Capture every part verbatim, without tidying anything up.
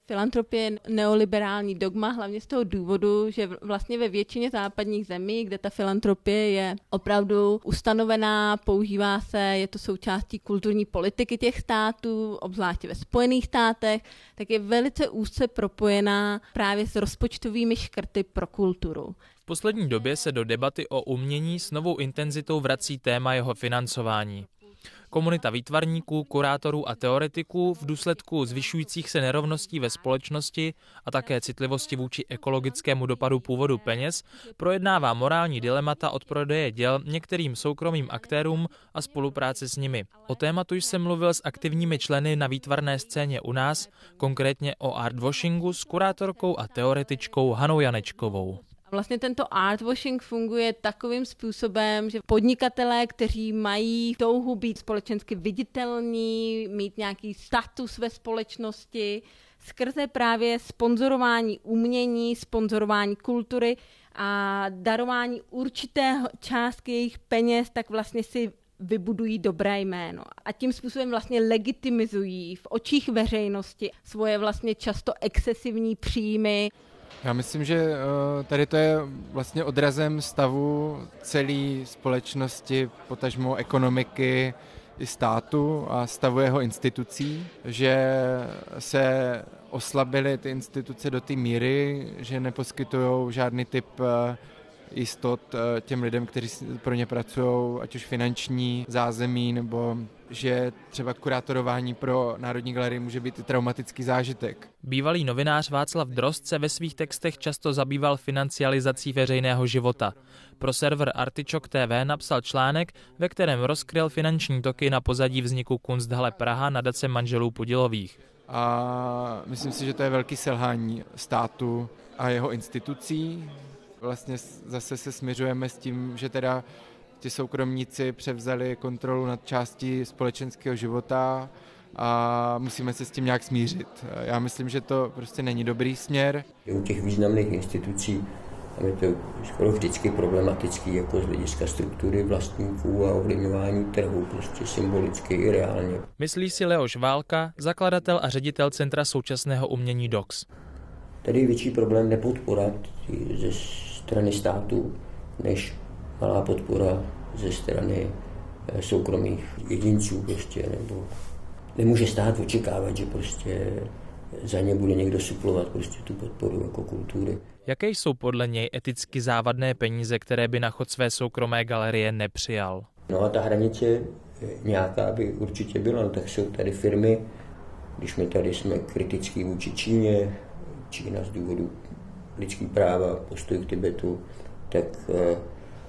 Filantropie je neoliberální dogma, hlavně z toho důvodu, že vlastně ve většině západních zemí, kde ta filantropie je opravdu ustanovená, používá se, je to součástí kulturní politiky těch států, obzvláště ve Spojených státech, tak je velice úzce propojená právě s rozpočtovými škrty pro kulturu. V poslední době se do debaty o umění s novou intenzitou vrací téma jeho financování. Komunita výtvarníků, kurátorů a teoretiků v důsledku zvyšujících se nerovností ve společnosti a také citlivosti vůči ekologickému dopadu původu peněz projednává morální dilemata od prodeje děl některým soukromým aktérům a spolupráce s nimi. O tématu jsem mluvil s aktivními členy na výtvarné scéně u nás, konkrétně o artwashingu s kurátorkou a teoretičkou Hanou Janečkovou. Vlastně tento artwashing funguje takovým způsobem, že podnikatelé, kteří mají touhu být společensky viditelní, mít nějaký status ve společnosti, skrze právě sponzorování umění, sponzorování kultury a darování určité částky jejich peněz, tak vlastně si vybudují dobré jméno. A tím způsobem vlastně legitimizují v očích veřejnosti svoje vlastně často excesivní příjmy. Já myslím, že tady to je vlastně odrazem stavu celé společnosti, potažmo ekonomiky i státu a stavu jeho institucí, že se oslabily ty instituce do té míry, že neposkytují žádný typ jistot těm lidem, kteří pro ně pracují, ať už finanční zázemí, nebo že třeba kurátorování pro Národní galerii může být i traumatický zážitek. Bývalý novinář Václav Drozd se ve svých textech často zabýval financializací veřejného života. Pro server Artičok T V napsal článek, ve kterém rozkryl finanční toky na pozadí vzniku Kunsthalle Praha nadace manželů Podilových. A myslím si, že to je velký selhání státu a jeho institucí. Vlastně zase se směřujeme s tím, že teda ti soukromníci převzali kontrolu nad částí společenského života a musíme se s tím nějak smířit. Já myslím, že to prostě není dobrý směr. U těch významných institucí je to skoro vždycky problematický jako z hlediska struktury vlastníků a ovlivňování trhu, prostě symbolicky i reálně. Myslí si Leoš Válka, zakladatel a ředitel Centra současného umění D O X. Tady je větší problém nepodpora ze strany státu, než malá podpora ze strany soukromých jedinců prostě, nebo nemůže stát očekávat, že prostě za ně bude někdo suplovat prostě tu podporu jako kultury. Jaké jsou podle něj eticky závadné peníze, které by na chod své soukromé galerie nepřijal? No a ta hranice nějaká by určitě byla, no, tak jsou tady firmy, když my tady jsme kritický vůči Číně, Čína z důvodu lidský práva, postoj k Tibetu, tak e,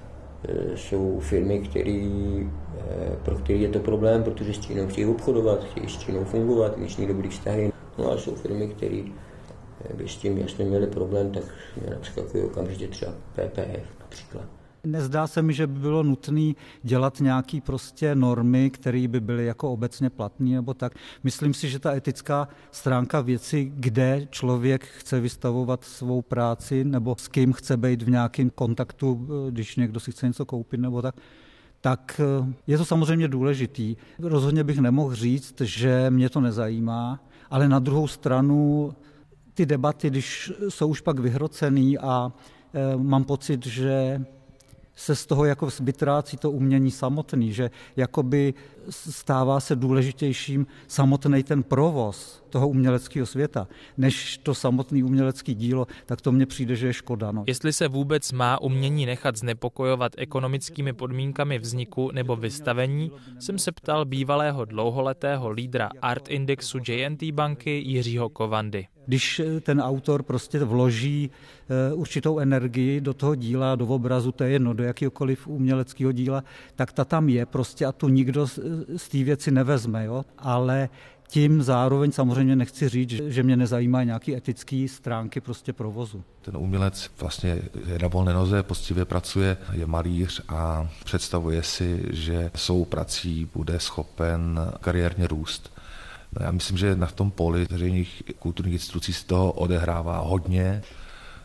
jsou firmy, který, e, pro které je to problém, protože s Čínou chtějí obchodovat, chtějí s Čínou fungovat, mít s ní dobrý vztahy. No a jsou firmy, které by s tím jasně měli problém, tak mě například okamžitě třeba P P F například. Nezdá se mi, že by bylo nutné dělat nějaké prostě normy, které by byly jako obecně platné nebo tak. Myslím si, že ta etická stránka věci, kde člověk chce vystavovat svou práci nebo s kým chce být v nějakém kontaktu, když někdo si chce něco koupit nebo tak, tak je to samozřejmě důležitý. Rozhodně bych nemohl říct, že mě to nezajímá, ale na druhou stranu ty debaty, když jsou už pak vyhrocený a e, mám pocit, že se z toho jako vytrácí to umění samotný, že jakoby stává se důležitějším samotný ten provoz toho uměleckého světa, než to samotné umělecké dílo, tak to mně přijde, že je škoda. No. Jestli se vůbec má umění nechat znepokojovat ekonomickými podmínkami vzniku nebo vystavení, jsem se ptal bývalého dlouholetého lídra Art Indexu J N T banky Jiřího Kovandy. Když ten autor prostě vloží určitou energii do toho díla, do obrazu, to je jedno, do jakýkoliv uměleckého díla, tak ta tam je prostě a tu nikdo z té věci nevezme, jo? Ale tím zároveň samozřejmě nechci říct, že mě nezajímá nějaké etické stránky prostě provozu. Ten umělec vlastně je na volné noze, poctivě pracuje, je malíř a představuje si, že svou prací bude schopen kariérně růst. No já myslím, že na tom poli veřejných kulturních institucí z toho odehrává hodně.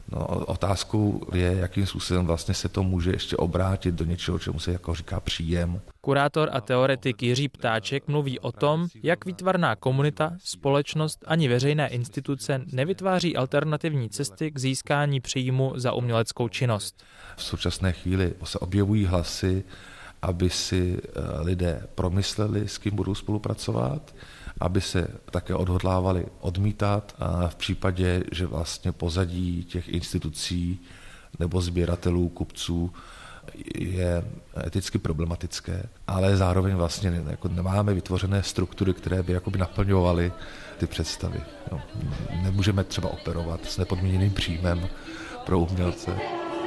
No, otázkou je, jakým způsobem vlastně se to může ještě obrátit do něčeho, čemu se jako říká příjem. Kurátor a teoretik Jiří Ptáček mluví o tom, jak výtvarná komunita, společnost ani veřejné instituce nevytváří alternativní cesty k získání příjmu za uměleckou činnost. V současné chvíli se objevují hlasy, aby si lidé promysleli, s kým budou spolupracovat, aby se také odhodlávali odmítat a v případě, že vlastně pozadí těch institucí nebo sběratelů, kupců je eticky problematické, ale zároveň vlastně jako nemáme vytvořené struktury, které by jakoby naplňovaly ty představy. No, nemůžeme třeba operovat s nepodmíněným příjmem pro umělce.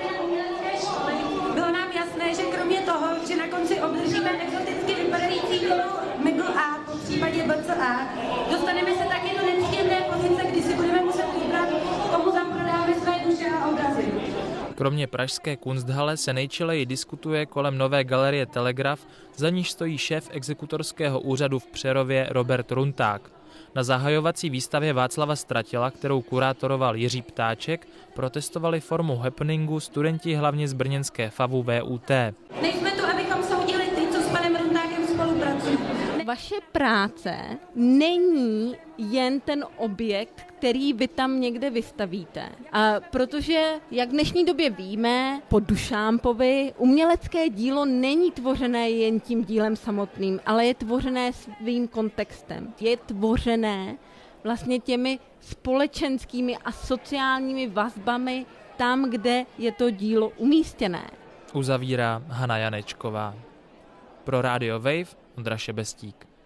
Bylo nám jasné, že kromě toho, že na konci obdržíme exoticky vypadající migl A, po případě B C A, dostaneme se taky do nepříjemné pozice, kdy si budeme muset vybrat, komu tam prodáme své duše a obrazy. Kromě pražské Kunsthalle se nejčileji diskutuje kolem nové galerie Telegraf, za níž stojí šéf exekutorského úřadu v Přerově Robert Runták. Na zahajovací výstavě Václava Stratila, kterou kurátoroval Jiří Ptáček, protestovali formu happeningu studenti hlavně z brněnské favu V U T. Nejsme tu, abychom soudili ty, co s panem Runtákem spolupracují. Vaše práce není jen ten objekt, který vy tam někde vystavíte. A protože, jak v dnešní době víme, po Duchampovi, umělecké dílo není tvořené jen tím dílem samotným, ale je tvořené svým kontextem. Je tvořené vlastně těmi společenskými a sociálními vazbami tam, kde je to dílo umístěné. Uzavírá Hana Janečková. Pro Radio Wave Ondra Šebestík.